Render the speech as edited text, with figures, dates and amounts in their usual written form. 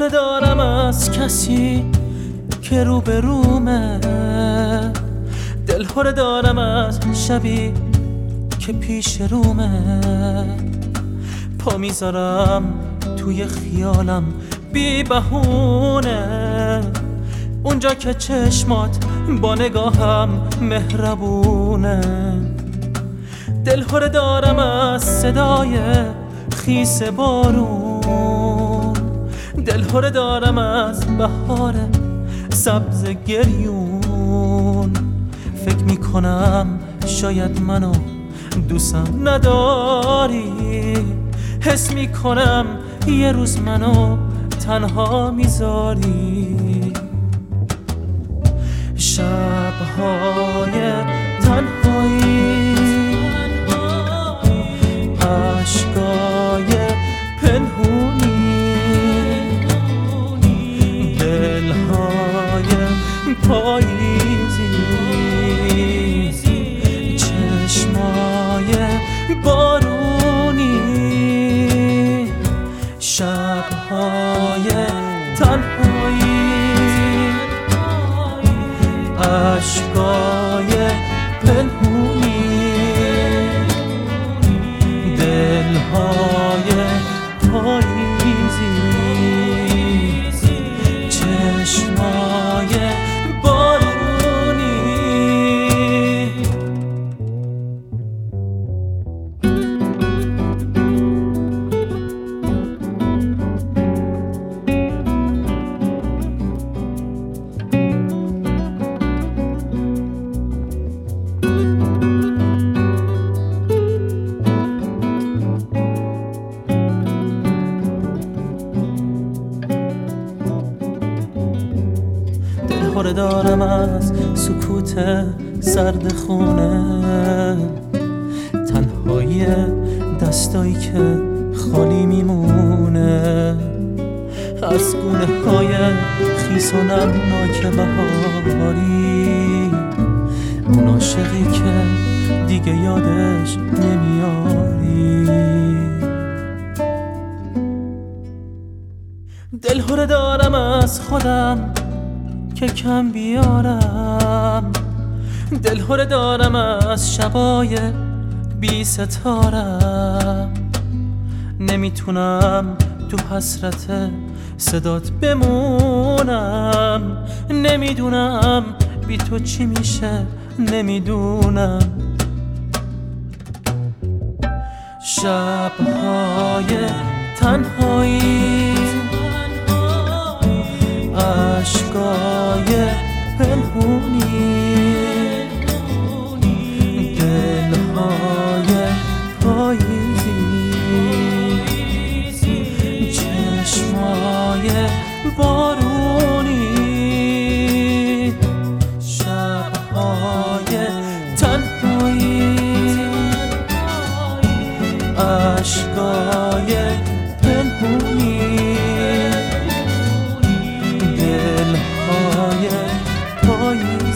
دلهره دارم از کسی که روبرومه، دلهره دارم از شبی که پیش رومه. پا میذارم توی خیالم بی بهونه، اونجا که چشمات با نگاهم مهربونه. دلهره دارم از صدای خیس بارون، دلهره دارم از بهار سبز گریون. فکر میکنم شاید منو دوستم نداری، حس میکنم یه روز منو تنها میذاری. شبهای تنهایی، عشقای پنهونی، دلهای پاییزی، چشمای بارونی. شبهای تنهایی، عشقای پنهونی، دلهای پاییزی، چشمای بارونی. دلهره دارم از سکوت سرد خونه، تنهایی دستایی که خالی میمونه، از گونه های خیس و نمناک بهاری. اون عاشقی که دیگه یادش نمیاری. دلهره دارم از خودم که کم بیارم، دلهره دارم از شبای بی ستارم. نمیتونم تو حسرت صدات بمونم، نمیدونم بی تو چی میشه، نمیدونم. شبهای تنهایی، عشقای پنهونی، دلهای پاییزی، چشمای بارونی. شبهای تنهایی، عشقای پنهونی، دلهای پاییزی.